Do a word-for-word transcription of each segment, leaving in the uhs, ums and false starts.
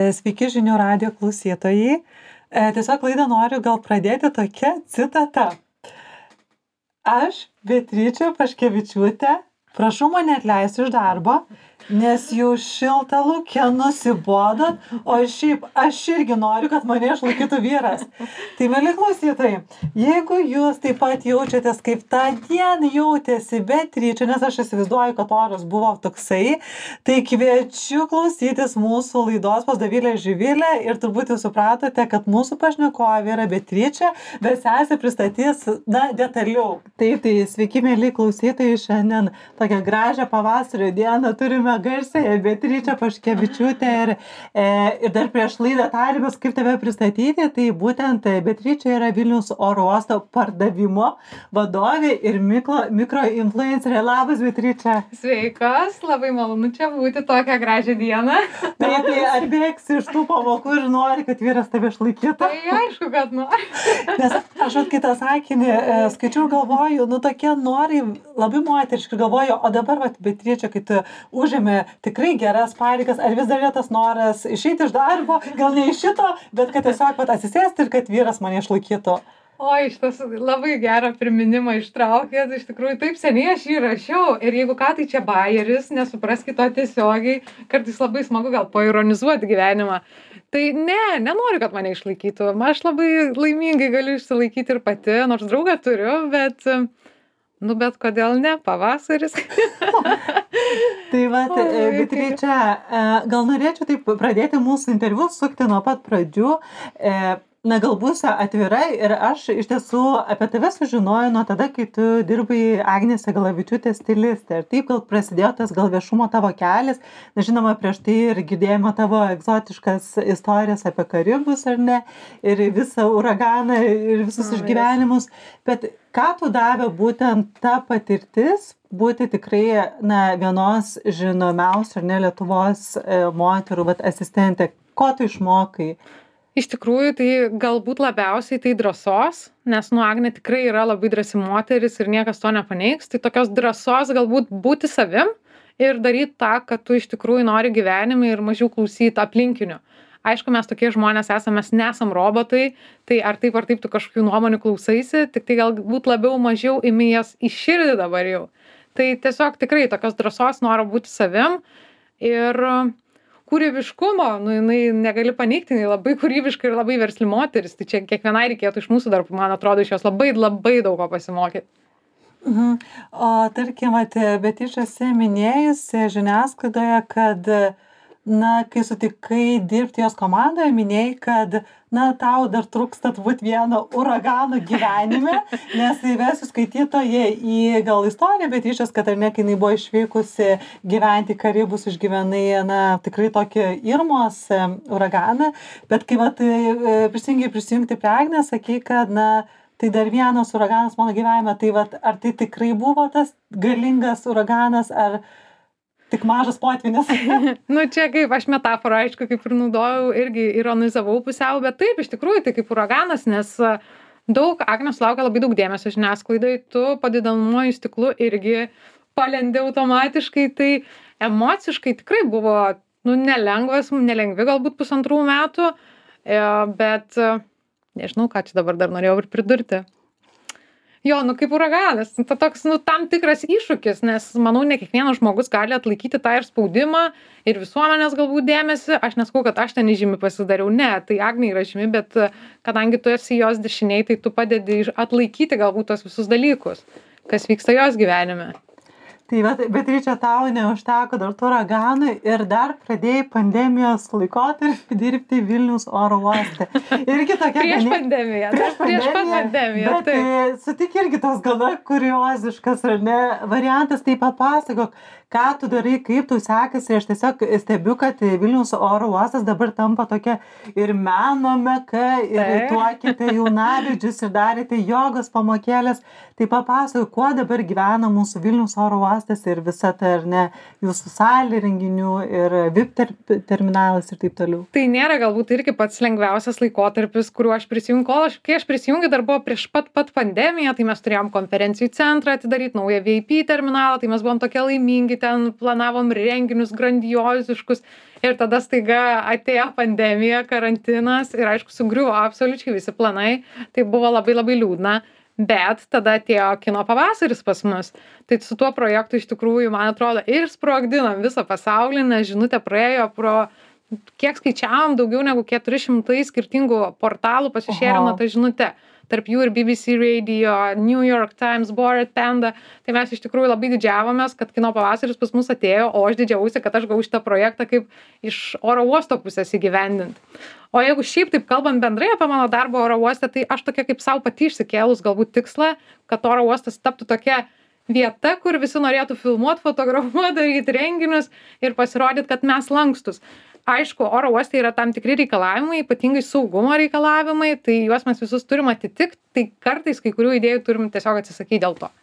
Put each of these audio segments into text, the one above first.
Sveiki žinių radijo klausytojai. E, Tiesiog laidą noriu gal pradėti tokia citata. Aš, Beatričė Paškevičiūtė, prašau mane atleisti iš darbo, nes jau šilta lauke nusibodot, o šiaip aš irgi noriu, kad mane išlaikytų vyras. Tai, mieli klausytojai, jeigu jūs taip pat jaučiatės, kaip tą dieną jautėsi Beatričė, nes aš įsivaizduoju, kad oras buvo toksai, tai kviečiu klausytis mūsų laidos pas Dovilę Živilę ir turbūt jūs supratote, kad mūsų pašnekovė yra Beatričė, bet sesė pristatys, na, detaliau. Taip, tai sveiki, mieli klausytojai, šiandien tokią gražią pavasario dieną turime garsiąją Beatričę Paškevičiūtę ir, e, ir dar prieš laidą tarėmės, kaip tave pristatyti, tai būtent Beatričė yra Vilniaus oro uosto pardavimo vadovė ir mikro, mikroinfluencerė. Labas, Beatričė. Sveikos, labai malonu čia būti tokią gražią dieną. Tai, tai ar bėgsi iš tų pamokų ir nori, kad vyras tave išlaikytų? Tai aišku, kad nori. Nes aš at kitą sakinį e, skaičiau ir galvoju, nu tokie norai labai moteriški, galvoju, o dabar, vat, Beatričė, kai tu užėmė tikrai geras pareigas, ar vis dar yra tas noras išeiti iš darbo, gal ne iš šito, bet kad tiesiog pat atsisėsti ir kad vyras mane išlaikytų. O, šitas labai gerą priminimą ištraukėt, iš tikrųjų taip seniai aš jį rašiau ir jeigu ką, tai čia bajeris, nesupraskit to tiesiogiai, kartais labai smagu gal paironizuoti gyvenimą. Tai ne, nenoriu, kad mane išlaikytų, aš labai laimingai galiu išsilaikyti ir pati, nors draugą turiu, bet... Nu, bet kodėl ne, pavasaris. Tai va, Beatričė, gal norėčiau taip pradėti mūsų interviu, sukti nuo pat pradžių. Na, gal būsiu atvira ir aš iš tiesų apie tave sužinojau nuo tada, kai tu dirbai Agnės Segalavičiūtės stilistė. Ir taip gal prasidėjo tas gal viešumo tavo kelias. Na, žinoma, prieš tai ir girdėjome tavo egzotiškas istorijas apie Karibus, ar ne, ir visą uraganą, ir visus Na, išgyvenimus. Bet ką tu davė būtent ta patirtis būti tikrai, na, vienos žinomiausių, ar ne, Lietuvos e, moterų, vat, asistentė? Ko tu išmokai? Iš tikrųjų, tai galbūt labiausiai tai drąsos, nes nu Agnė tikrai yra labai drąsi moteris ir niekas to nepaneigs. Tai tokios drąsos galbūt būti savim ir daryti tą, kad tu iš tikrųjų nori gyvenime ir mažiau klausyti aplinkinių. Aišku, mes tokie žmonės esame, mes nesam robotai, tai ar taip ar taip tu kažkokių nuomonių klausaisi, tik tai galbūt labiau mažiau imi jas į širdį dabar jau. Tai tiesiog tikrai tokios drąsos noro būti savim ir kūrybiškumo, nu jinai negali paneigti, jinai labai kūrybiška ir labai versli moteris, tai čia kiekvienai reikėtų iš mūsų dar, man atrodo, iš jos labai labai daug ko pasimokyti. Mhm. O tarkim, bet iš esi minėjusi žiniasklaidoje, kad na, kai sutikai dirbti jos komandoje, minėjai, kad na, tau dar trūksta turbūt vieno uragano gyvenime, nes įvesiu skaitytoje į gal istoriją, bet išės, kad ar ne, kai jinai buvo išvykusi gyventi Karibus, išgyvenai, na, tikrai tokį Irmos uraganą, bet kai vat, prisijungiai prisijungti prie Agnės, sakei, kad, na, tai dar vienas uraganas mano gyvenime, tai vat, ar tai tikrai buvo tas galingas uraganas, ar tik mažas potvynis? Nu, čia kaip aš metaforą, aišku, kaip ir naudojau, irgi ironizavau pusiau, bet taip, iš tikrųjų, tai kaip uraganas, nes daug, Agnė sulaukia labai daug dėmesio žiniasklaidai, tu padidinamuoju stiklu irgi palendi automatiškai, tai emociškai tikrai buvo, nu, nelengvas, nelengvi galbūt pusantrų metų, bet nežinau, ką čia dabar dar norėjau ir pridurti. Jo, nu kaip uraganas, tai toks, nu, tam tikras iššūkis, nes manau, ne kiekvienas žmogus gali atlaikyti tą ir spaudimą, ir visuomenės galbūt dėmesį. Aš nesakau, kad aš ten įžymi pasidariau, ne, tai Agnė yra žymi, bet kadangi tu esi jos dešiniai, tai tu padedi atlaikyti galbūt tos visus dalykus, kas vyksta jos gyvenime. Tai bet, Beatričė, tau neužteko dar tų uraganų ir dar pradėjai pandemijos laikotarpį dirbti Vilniaus oro uoste. Irgi tokia... Prieš ganė... pandemiją. Prieš, prieš pat pandemiją. Bet tai... sutik irgi tas gana kurioziškas, ar ne, variantas, tai papasakok, ką tu darai, kaip tu sekasi. Aš tiesiog stebiu, kad Vilniaus oro uostas dabar tampa tokia ir meno meka, ir tuokite jaunavedžius, ir darėte jogos pamokėlės. Tai papasakok, kuo dabar gyvena mūsų Vilniaus oro uostas uostas ir visa ta, ar ne, jūsų salė renginių ir V I P ter terminalas ir taip toliau. Tai nėra galbūt irgi pats lengviausias laikotarpis, kuriuo aš prisijungiu. Kol aš, kai aš prisijungiu, dar buvo prieš pat pat pandemiją, tai mes turėjom konferencijų centrą atidaryti, naują V I P terminalą, tai mes buvom tokie laimingi, ten planavom renginius grandioziškus. Ir tada staiga atėjo pandemija, karantinas ir aišku, sugriuvo absoliučiai visi planai. Tai buvo labai labai liūdna. Bet tada atėjo kino pavasaris pas mus. Tai su tuo projektu iš tikrųjų, man atrodo, ir sprogdinom visą pasaulį, nes žinutė praėjo pro, kiek skaičiavom, daugiau negu keturi šimtai skirtingų portalų pasišėrino tą žinutę. Tarp jų ir B B C Radio, New York Times, Bored Panda. Tai mes iš tikrųjų labai didžiavomės, kad kino pavasaris pas mus atėjo, o aš didžiausi, kad aš gavau šitą projektą kaip iš oro uosto pusės įgyvendinti. O jeigu šiaip taip kalbant bendrai apie mano darbą oro uoste, tai aš tokia kaip savo pati išsikėlus galbūt tikslą, kad oro uostas taptų tokia vieta, kur visi norėtų filmuoti, fotografuoti, daryti renginius ir pasirodyti, kad mes lankstus. Aišku, oro uoste yra tam tikri reikalavimai, ypatingai saugumo reikalavimai, tai juos mes visus turim atitikti, tai kartais kai kurių idėjų turim tiesiog atsisakyti dėl to.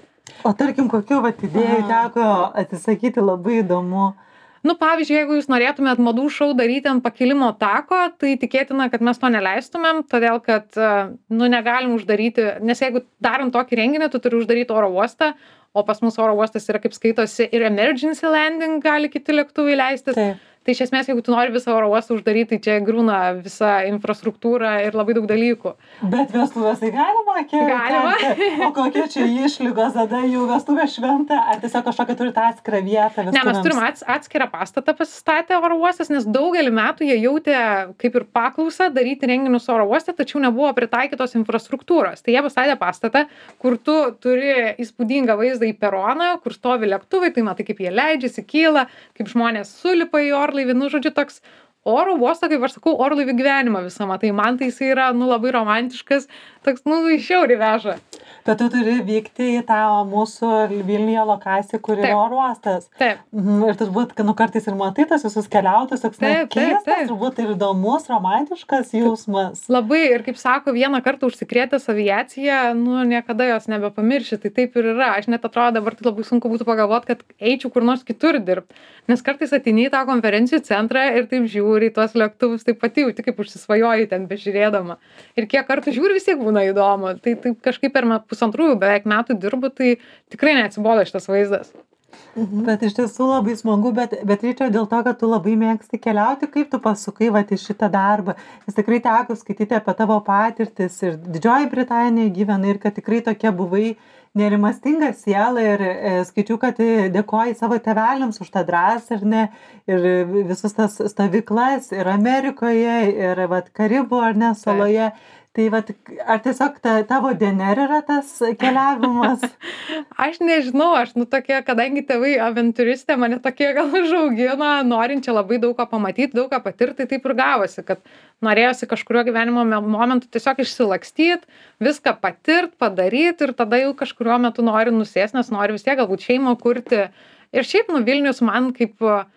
O tarkim, kokių vat idėjų teko atsisakyti, labai įdomu. Nu, pavyzdžiui, jeigu jūs norėtumėt madų šou daryti ant pakilimo tako, tai tikėtina, kad mes to neleistumėm, todėl kad, nu, negalim uždaryti, nes jeigu darant tokį renginį, tu turi uždaryti oro uostą, o pas mus oro uostas yra, kaip skaitosi, ir emergency landing gali kiti lėktuvai leistis. Taip. Tai iš esmės, jeigu tu nori visą oro uostą uždaryti, tai čia griūna visa infrastruktūra ir labai daug dalykų. Bet vestuvės tai galima? Kiek, Galima. Kiek, o kokie čia išlygos, tada jų vestuvė šventa, ar tiesiog kažkokia turite atskirą vietą vestuvėms? Ne, mes turim ats, atskirą pastatą pasistatę oro uostas, nes daugelį metų jie jautė kaip ir paklausą daryti renginius oro uoste, tačiau nebuvo pritaikytos infrastruktūros. Tai jie pastatė pastatą, kur tu turi įspūdingą vaizdą į peroną, kur stovi lėktuvai, tai matai, kaip jie leidžiasi, kyla, kaip žmonės sulipa į orlaivį, nu, žodžiu, toks oro uostą, kaip aš sakau, orlaivių gyvenimą visą, matai, man tai jis yra, nu, labai romantiškas, toks, nu, žiauriai veža. Bet tu turi vykti į tą mūsų Vilniuje lokaciją, kur yra oro uostas. Taip. Mhm, ir turbūt, nu, kartais ir matai tas visus keliautus, toks Taip, taip, keistas, taip. turbūt ir įdomus, romantiškas jausmas. Labai, ir kaip sako, vieną kartą užsikrėtęs aviaciją, nu, niekada jos nebepamirši, tai taip ir yra. Aš net atrodo, dabar tai labai sunku būtų pagalvoti, kad eičiau kur nors kitur dirbti. Nes kartais ateini į tą konferencijų centrą ir taip žiūri į tuos lėktuvus, taip pati jauti, kaip užsisvajoji ten bežiūrėdama. Ir kiek kartų žiūri, vis tiek būna įdomu. Tai taip kažkaip per pusantrųjų beveik metų dirbu, tai tikrai neatsibodo šitas vaizdas. Mhm. Bet iš tiesų labai smagu, bet, bet Ričia, dėl to, kad tu labai mėgsti keliauti, kaip tu pasukai vat į šitą darbą. Jis tikrai teko skaityti apie tavo patirtis ir Didžioji Britanija gyvena ir kad tikrai tokia buvai nerimastinga siela ir e, skaičiu, kad dėkoji savo tėveliams už tą drąsą, ar ne, ir visus tas stovyklas ir Amerikoje, ir vat Karibų, ar ne, saloje. Tai vat, ar tiesiog ta, tavo D N R yra tas keliavimas? Aš nežinau, aš, nu, tokia, kadangi tėvai aventuristė, mane tokie gal užaugino, norinčia labai daug ką pamatyti, daug ką patirti, tai taip ir gavosi, kad norėjosi kažkurio gyvenimo momentu tiesiog išsilakstyti, viską patirti, padaryti ir tada jau kažkurio metu nori nusės, nes nori vis tiek galbūt šeimą kurti. Ir šiaip, nu, Vilnius man kaip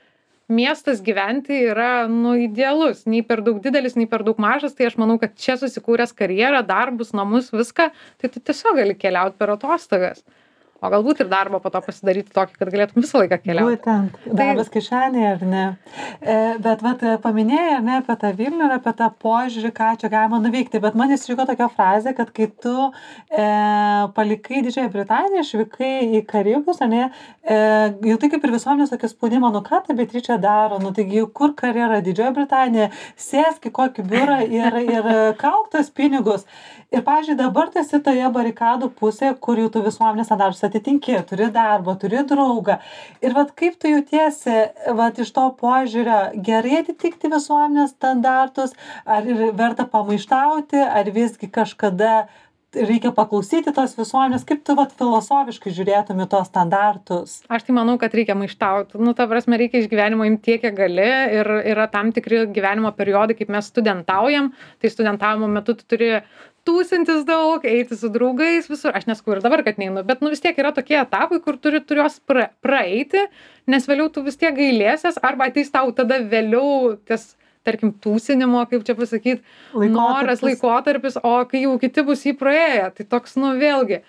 miestas gyventi yra, nu, idealus, nei per daug didelis, nei per daug mažas, tai aš manau, kad čia susikūręs karjerą, darbus, namus, viską, tai tu tiesiog gali keliauti per atostogas. O galbūt ir darbą po to pasidaryti tokį, kad galėtum visą laiką keliauti. Būtent, darbas kišenėje, ar ne? E, bet vat, paminėjai, ar ne, apie tą Vilnių ir apie tą požiūrį, ką čia galima nuveikti. Bet man įstrigo tokia frazė, kad kai tu e, palikai Didžiąją Britaniją, išvykai į Karibus, ar ne, e, jau tai kaip ir visuomenės tokį spaudimą, nu ką ta Beatričė daro, nu taigi kur karjera Didžioji Britanija, sėsk į kokį biurą ir, ir kauk tos pinigus. Ir, pavyzdžiui, dabar tu esi toje barikadų pusėje, kur jau tu visuomenės standartus atitinki, turi darbą, turi draugą. Ir vat kaip tu jautiesi, vat iš to požiūrio, gerai atitikti visuomenės standartus, ar verta pamaištauti, ar visgi kažkada reikia paklausyti tos visuomenės, kaip tu vat filosofiškai žiūrėtum į tos standartus? Aš tai manau, kad reikia maištauti. Nu, ta prasme, reikia iš gyvenimo imti tiek, kiek gali ir yra tam tikri gyvenimo periodai, kaip mes studentaujam, tai studentavimo metu tu turi tūsintis daug, eiti su draugais visur. Aš nesakau ir dabar, kad neinu, bet nu vis tiek yra tokie etapai, kur turi turios pra, praeiti, nes vėliau tu vis tiek gailėsies, arba ateis tau tada vėliau ties, tarkim, tūsinimo, kaip čia pasakyti, noras, laikotarpis, o kai jau kiti bus jį praėję, tai toks, nu vėlgi.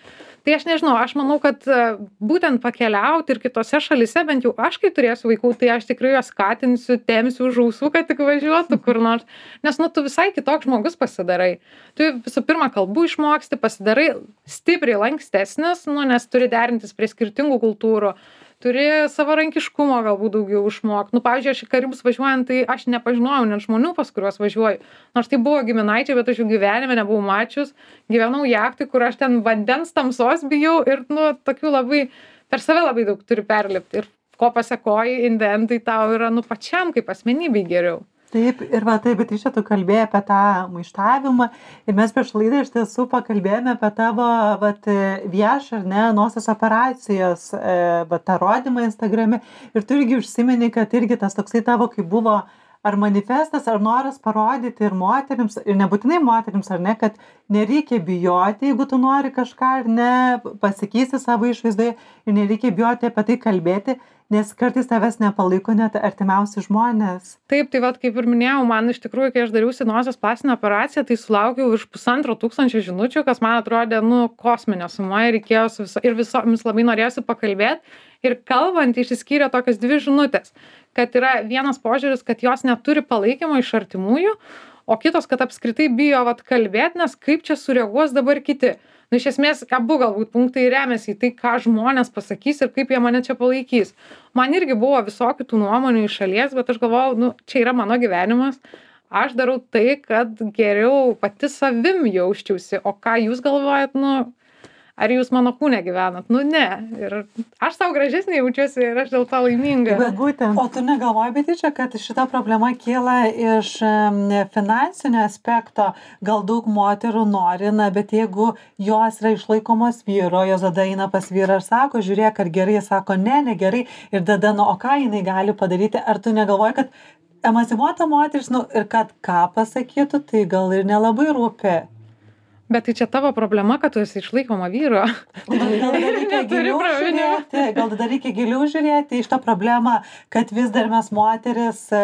Tai aš nežinau, aš manau, kad e, būtent pakeliauti ir kitose šalise, bent jau aš, kai turėsiu vaikų, tai aš tikrai juos skatinsiu, temsiu už ausų, kad tik važiuotų kur nors. Nes, nu, tu visai kitoks žmogus pasidarai. Tu visų pirma kalbų išmoksti, pasidarai stipriai lankstesnis, nu, nes turi derintis prie skirtingų kultūrų. Turi savarankiškumo galbūt daugiau išmokti. Nu, pavyzdžiui, aš į Karibus važiuojant, tai aš nepažinojau net žmonių, pas kuriuos važiuoju. Nors tai buvo giminaičiai, bet aš jų gyvenime nebuvau mačius. Gyvenau jachtui, kur aš ten vandens tamsos bijau ir, nu, tokių labai, per save labai daug turi perlipti. Ir ko pasekoji, indentai tau yra, nu, pačiam kaip asmenybei geriau. Taip, ir va taip, bet iš čia tu kalbėjai apie tą maištavimą ir mes prieš laidą iš tiesų pakalbėjome apie tavo vat, viešą, ar ne, nosies operacijos, vat, tą rodymą Instagrame ir tu irgi užsimeni, kad irgi tas toksai tavo, kaip buvo ar manifestas, ar noras parodyti ir moterims, ir nebūtinai moterims, ar ne, kad nereikia bijoti, jeigu tu nori kažką, ar ne, pasikeisti savo išvaizdoje ir nereikia bijoti apie tai kalbėti, nes kartais tavęs nepalaiko net artimiausi žmonės. Taip, tai vat, kaip ir minėjau, man iš tikrųjų, kai aš dariausi nosies plastinę operaciją, tai sulaukiau virš pusantro tūkstančio žinučių, kas man atrodė, nu, kosminė suma ir reikėjo su viso, ir visomis labai norėjusi pakalbėti. Ir kalbant, išsiskyrė tokios dvi žinutės, kad yra vienas požiūris, kad jos neturi palaikymo iš artimųjų, o kitos, kad apskritai bijo vat kalbėti, nes kaip čia sureaguos dabar kiti. Nu, iš esmės, abu galbūt punktai remiasi į tai, ką žmonės pasakys ir kaip jie mane čia palaikys. Man irgi buvo visokių tų nuomonių iš šalies, bet aš galvojau, nu, čia yra mano gyvenimas. Aš darau tai, kad geriau pati savim jausčiausi. O ką jūs galvojat, nu, ar jūs mano kūne gyvenat? Nu, ne. Ir aš savo gražesnė jaučiuosi ir aš dėl to laiminga. Bet būtent. O tu negalvoji, bet čia, kad šita problema kyla iš finansinio aspekto. Gal daug moterų nori, na, bet jeigu jos yra išlaikomos vyro, jos tada eina pas vyrą ir sako, žiūrėk, ar gerai, sako, ne, negerai. Ir tada, nu, o ką jinai gali padaryti? Ar tu negalvoji, kad emancipuota moteris, nu, ir kad ką pasakytų, tai gal ir nelabai rūpi. Bet tai čia tavo problema, kad tu esi išlaikoma vyro. Gal tada reikia giliau žiūrėti, gal tada reikia giliau žiūrėti iš tą problemą, kad vis dar mes moteris e,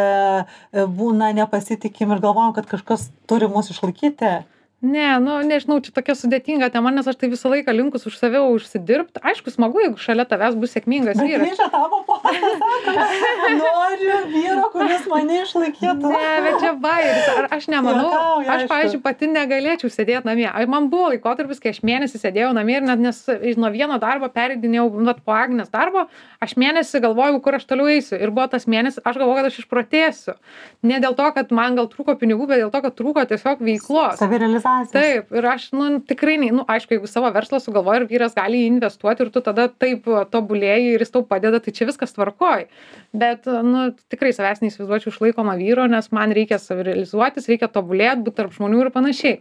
būna nepasitikim ir galvojam, kad kažkas turi mus išlaikyti. Ne, nu, nežinau, čia tokia sudėtinga tema, nes aš tai visą laiką linkus už save užsidirbti. Aišku, smagu, jeigu šalia tavęs bus sėkmingas Bet vyras. Bet čia tavo postas, noriu vyro, kuris mane išlaikytų. Ne, bet čia bairis. Ar aš nemanau, Juokauju, aš, aišku. pavyzdžiui, pati negalėčiau sėdėti namie. Ai, man buvo laikotarpis, kai aš mėnesį sėdėjau namie ir net nes nuo vieno darbo pereidinėjau, vat, po Agnės darbo, aš mėnesį galvojau, kur aš toliau eisiu. Ir buvo tas mėnesis, aš galvojau, kad aš išprotėsiu. Ne dėl to, kad man gal trūko pinigų, bet dėl to, kad trūko tiesiog veiklos. Savirealizacija. Taip, ir aš, nu, tikrai, ne, nu, aišku, jeigu savo verslą sugalvoji ir vyras gali investuoti ir tu tada taip tobulėjai ir jis tau padeda, tai čia viskas tvarkoj. Bet, nu, tikrai savęs neįsivaizduočiau išlaikomą vyro, nes man reikia savirealizuotis, reikia tobulėti, būti tarp žmonių ir panašiai.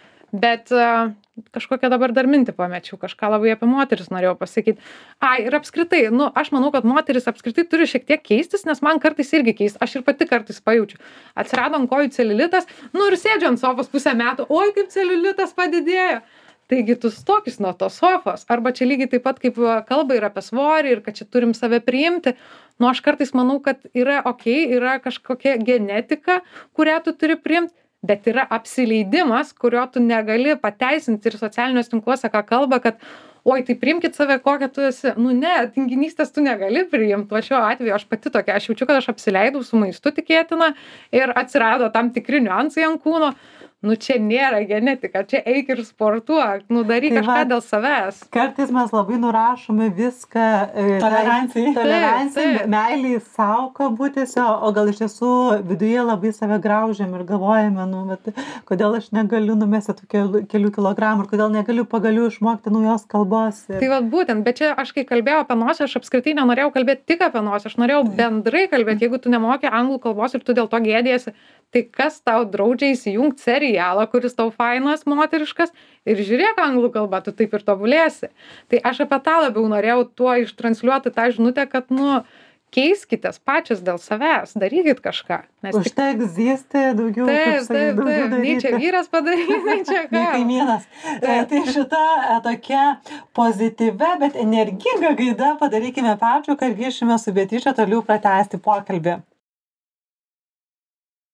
Bet uh, kažkokią dabar dar mintį pamečiau, kažką labai apie moteris norėjau pasakyti. Ai, ir apskritai, nu, aš manau, kad moteris apskritai turi šiek tiek keistis, nes man kartais irgi keist, aš ir pati kartais pajaučiu. Atsirado ant kojų celiulitas, nu ir sėdžiu ant sofos pusę metų, oi, kaip celiulitas padidėjo. Taigi tu stokis nuo tos sofos, arba čia lygiai taip pat kaip kalba ir apie svorį ir kad čia turim save priimti. Nu, aš kartais manau, kad yra okei, okay, yra kažkokia genetika, kurią tu turi priimti. Bet yra apsileidimas, kurio tu negali pateisinti ir socialiniuose tinkluose, ką kalba, kad oi, tai priimkit save, kokią tu esi. Nu ne, tinginystės tu negali priimti. Va šiuo atveju aš pati tokia, aš jaučiu, kad aš apsileidau su maistu tikėtina ir atsirado tam tikri niuansai ant kūno. Nu čia nėra genetika, čia eik ir sportuok, nu daryk Tai kažką va, dėl savęs. Kartais mes labai nurašome viską e, Taip, tolerancijai, tolerancijai, taip. meiliai savo kabutėse, o gal iš tiesų viduje labai save graužiam ir galvojame, nu, bet kodėl aš negaliu numesti tų kelių, kelių kilogramų ir kodėl negaliu pagaliau išmokti naujos kalbos. Ir... Tai vat būtent, bet čia aš kai kalbėjau apie nosį, aš apskritai nenorėjau kalbėti tik apie nosį, aš norėjau bendrai kalbėti, jeigu tu nemoki anglų kalbos ir tu dėl to gėdėsi, tai kas tau draudžia įsijungti serialą, kuris tau fainas, moteriškas ir žiūrėk anglų kalbą, tu taip ir tobulėsi. Tai aš apie tą labiau norėjau tuo ištransliuoti tą žinutę, kad, nu, keiskitės pačias dėl savęs, darykit kažką. Nes tik... Užteks zysti daugiau, Taip, kaip sakai, taip, daugiau taip, nei daryti. čia vyras padarys, nei čia ką. Nei kaimynas. E, tai šita e, tokia pozityvia, bet energinga gaida padarykime pertrauką ir grįšime su Beatriče toliau pratęsti pokalbį.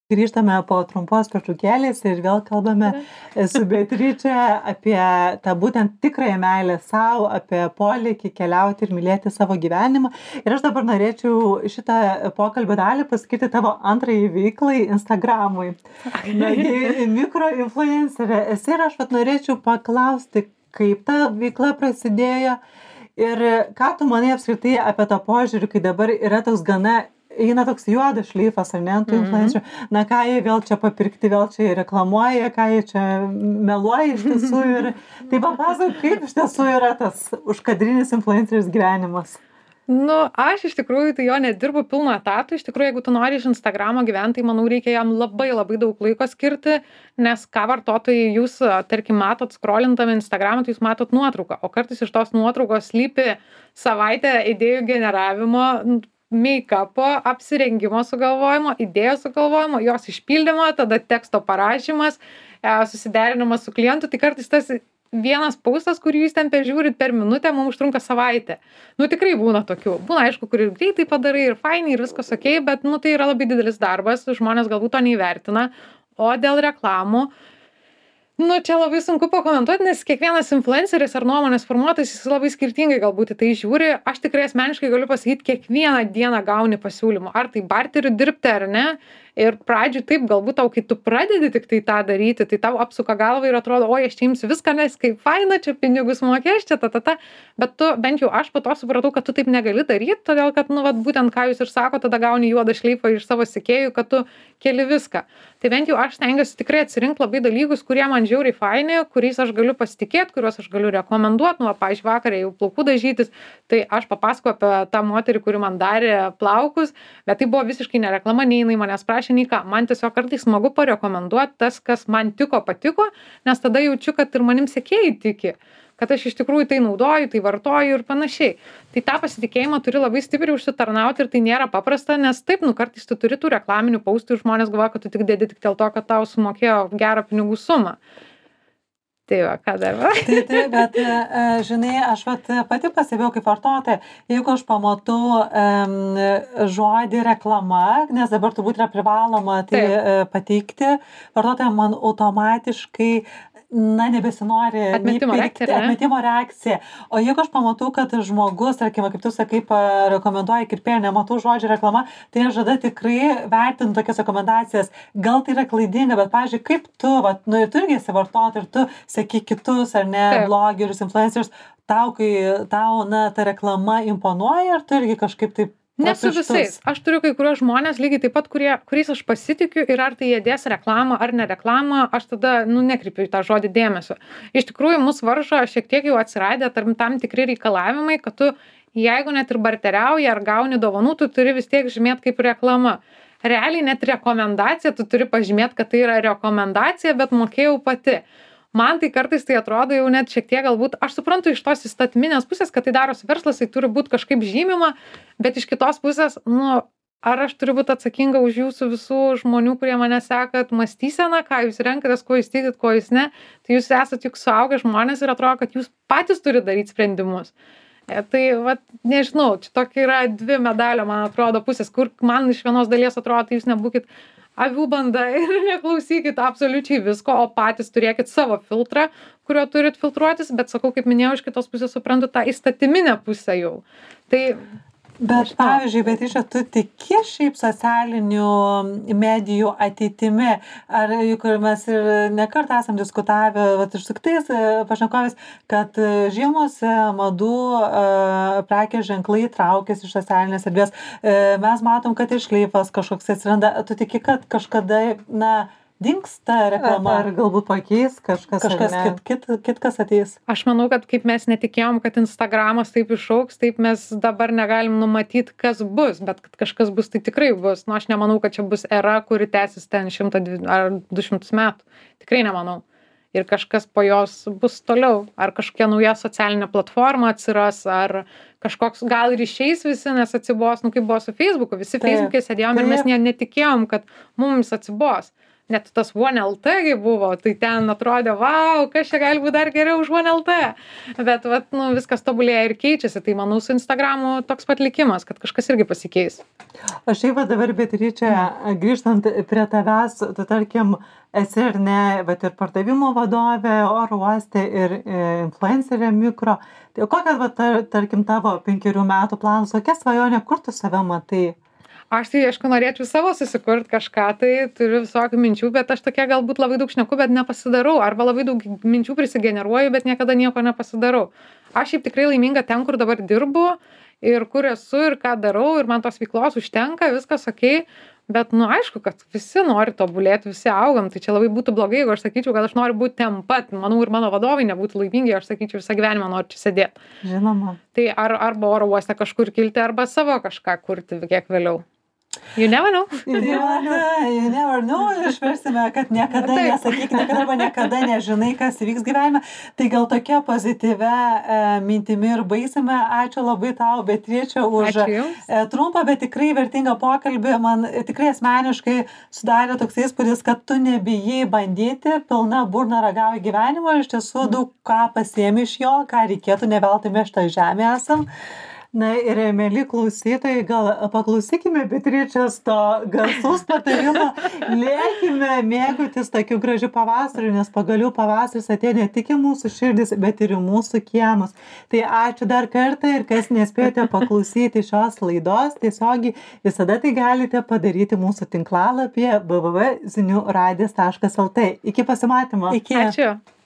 Grįžtame po trumpos pertraukėlės ir vėl kalbame su Beatriče apie tą būtent tikrąją meilę savo, apie polėkį keliauti ir mylėti savo gyvenimą. Ir aš dabar norėčiau šitą pokalbio dalį paskirti tavo antrąjį veiklai Instagramui. Nagi, mikroinfluencerė esi ir aš vat norėčiau paklausti, kaip ta veikla prasidėjo ir ką tu manai apskritai apie tą požiūrį, kai dabar yra toks gana eina toks juodas šleifas, ar ne, tų influencerių. Na, ką jie vėl čia papirkti, vėl čia reklamuoja, ką jie čia meluoja iš tiesų. Ir tai papasakok, kaip iš tiesų yra tas užkadrinis influenceris gyvenimas. Nu, aš iš tikrųjų tai jo nedirbu pilno etatų. Iš tikrųjų, jeigu tu nori iš Instagramo gyventi, tai manau, reikia jam labai labai daug laiko skirti, nes ką vartotojai jūs, tarkim, matot scrollintame Instagramą, tai jūs matot nuotrauką, o kartais iš tos nuotraukos slypi savaitę idėjų generavimo, make-upo, apsirengimo sugalvojimo, idėjos sugalvojimo, jos išpildymo, tada teksto parašymas, susiderinimas su klientu, tai kartais tas vienas paustas, kurį jūs ten peržiūrit per minutę, mums užtrunka savaitę. Nu, tikrai būna tokių. Būna, aišku, kur ir greitai padarai, ir fainai, ir viskas okei, bet, nu, tai yra labai didelis darbas, žmonės galbūt to neįvertina, o dėl reklamų, nu, čia labai sunku pakomentuoti, nes kiekvienas influenceris ar nuomonės formuotojas, jis labai skirtingai galbūt į tai žiūri. Aš tikrai asmeniškai galiu pasakyti, kiekvieną dieną gauni pasiūlymų, ar tai barteriu dirbti ar ne. Ir pradžioj taip, galbūt tau, kai tu pradedi tik tai tą daryti, tai tau apsuka galvą ir atrodo, oi, aš čia imsiu viską, nes kaip faina, čia pinigus mokės, čia ta, ta, ta. Bet tu, bent jau aš po to supratau, kad tu taip negali daryti, todėl kad, nu, vat, būtent ką jūs ir sako, tada gauni juodą šleifą iš savo sekėjų, kad tu keli viską. Tai bent jau aš stengiuosi tikrai atsirinkti labai dalykus, kurie man žiauriai faini, kuriais aš galiu pasitikėti, kuriuos aš galiu rekomenduoti. Nu, pavyzdžiui, vakarą jau plaukų dažytis, tai aš papasakau apie tą moterį, kuri man darė plaukus, bet tai buvo visiškai ne reklama, nei jinai manęs prašė, nei ką. Man tiesiog kartais smagu parekomenduoti tas, kas man tiko, patiko, nes tada jaučiu, kad ir manim sekėjai tiki, kad aš iš tikrųjų tai naudoju, tai vartoju ir panašiai. Tai tą pasitikėjimą turi labai stipriai užsitarnauti ir tai nėra paprasta, nes taip, nu, kartais tu turi tų reklaminių paustų ir žmonės galvoja, kad tu tik dedi tik dėl to, kad tau sumokėjo gerą pinigų sumą. Tai va, ką dar va. Tai, tai, bet, žinai, aš vat, pati pasibėjau kaip vartotoja, jeigu aš pamatau um, žodį reklama, nes dabar turbūt yra privaloma tai Taip. pateikti, vartotoja man automatiškai na, nebesinori atmetimo pirkti, reakcija, atmetimo reakcija. O jeigu aš pamatau, kad žmogus, tarkim, kaip tu sakai, rekomenduoja kirpėją, nematau žodžio reklama, tai aš žada tikrai vertinu tokias rekomendacijas. Gal tai yra klaidinga, bet, pavyzdžiui, kaip tu, vat, nu, ir tu irgi esi vartotojas, ir tu seki kitus, ar ne, Taip. blogerius, influencerius, tau, kai tau, na, ta reklama imponuoja, ar tu irgi kažkaip taip Ne su visais. Aš turiu kai kurios žmonės lygiai taip pat, kurie, kuriais aš pasitikiu ir ar tai jie dės reklamą ar ne reklamą, aš tada, nu, nekreipiu į tą žodį dėmesio. Iš tikrųjų, mus varžo šiek tiek jau atsiradę tam, tam tikri reikalavimai, kad tu, jeigu net ir barteriauji ar gauni dovanų, tu turi vis tiek žymėti kaip reklama. Realiai net rekomendacija, tu turi pažymėti, kad tai yra rekomendacija, bet mokėjau pati. Man tai kartais tai atrodo jau net šiek tiek galbūt, aš suprantu iš tos įstatyminės pusės, kad tai darosi verslas, tai turi būti kažkaip žymima, bet iš kitos pusės, nu, ar aš turiu būti atsakinga už jūsų visų žmonių, kurie mane sekat, mąstyseną, ką jūs renkatės, ko jūs tikit, ko jūs ne, tai jūs esat juk suaugę žmonės ir atrodo, kad jūs patys turi daryti sprendimus. E, tai, vat, nežinau, čia tokia yra dvi medalio, man atrodo, pusės, kur man iš vienos dalies atrodo, tai jūs nebūkit avių banda ir neklausykit absoliučiai visko, o patys turėkit savo filtrą, kurio turit filtruotis, bet sakau, kaip minėjau, iš kitos pusės suprantu tą įstatyminę pusę jau. Tai Bet, pavyzdžiui, Beatriče, tu tiki šiaip socialinių medijų ateitimi? Ar juk mes ir nekart esam diskutavę, vat, iš kitais pašnekovės, kad žiemos madų prekės ženklai traukėsi iš socialinės erdvės. Mes matom, kad ir šleifas kažkoks atsiranda. Tu tiki, kad kažkada, na, dingsta reklama, ar galbūt pakeis kažkas, kažkas kit, kit, kitkas ateis? Aš manau, kad kaip mes netikėjom, kad Instagramas taip išauks, taip mes dabar negalim numatyti, kas bus, bet kad kažkas bus, tai tikrai bus. Nu, aš nemanau, kad čia bus era, kuri tęsis ten šimtą ar du šimtus metų. Tikrai nemanau. Ir kažkas po jos bus toliau. Ar kažkokia nauja socialinė platforma atsiras, ar kažkoks gal ir išeis visi, nes atsibos, nu kaip buvo su Facebooku. Visi Facebook'e sėdėjom ir mes ne, netikėjom, kad mums atsibos. net tas one L T gi buvo, tai ten atrodė, vau, kas čia gali būti dar geriau už one L T. Bet, vat, nu, viskas tobulėja ir keičiasi, tai manau su Instagramu toks pat likimas, kad kažkas irgi pasikeis. Aš šiaip va dabar, Beatričė, grįžtant prie tavęs, tu tarkim, esi ir ne, bet ir pardavimo vadovė, oro uoste ir e, influencerė mikro. Tai kokia, va, tar, tarkim, tavo penkerių metų planas, kokia svajonė, kur tu save matai? Aš tai, aišku, norėčiau savo susikurt kažką, tai turiu visokių minčių, bet aš tokia galbūt labai daug šneku, bet nepasidarau. Arba labai daug minčių prisigeneruoju, bet niekada nieko nepasidarau. Aš šiaip tikrai laiminga ten, kur dabar dirbu ir kur esu ir ką darau ir man tos veiklos užtenka, viskas okei. Bet, nu, aišku, kad visi nori tobulėti, visi augam, tai čia labai būtų blogai, jeigu aš sakyčiau, kad aš noriu būti ten pat. Manau, ir mano vadovai nebūtų laimingi, aš sakyčiau, visą gyvenimą noriu čia sėdėti. Žinoma. Tai ar, arba oro uoste kažkur kilti, arba savo kažką kurti kiek vėliau. You never know. You never know, you never know. Išversime, kad niekada nesakyk, niekada arba niekada nežinai, kas įvyks gyvenime. Tai gal tokia pozityvia e, mintimi ir baisime. Ačiū labai tau, Beatričė, už e, trumpą, bet tikrai vertingą pokalbį. Man tikrai asmeniškai sudarė toks įspūdis, kad tu nebijai bandyti, pilna burna ragauji gyvenimo ir iš tiesų daug ką pasiemi iš jo, ką reikėtų, ne veltui mes šitą žemę esam. Na ir, mėly klausytojai, gal paklausykime Beatričės to garsaus patarimo, lėkime mėgautis tokiu gražiu pavasariu, nes pagaliau pavasaris atėjo ne tik į mūsų širdis, bet ir į mūsų kiemus. Tai ačiū dar kartą ir kas nespėjote paklausyti šios laidos, tiesiogiai visada tai galite padaryti mūsų tinklalapyje w w w taškas zinių radijas taškas l t. Iki pasimatymo. Iki. Ačiū.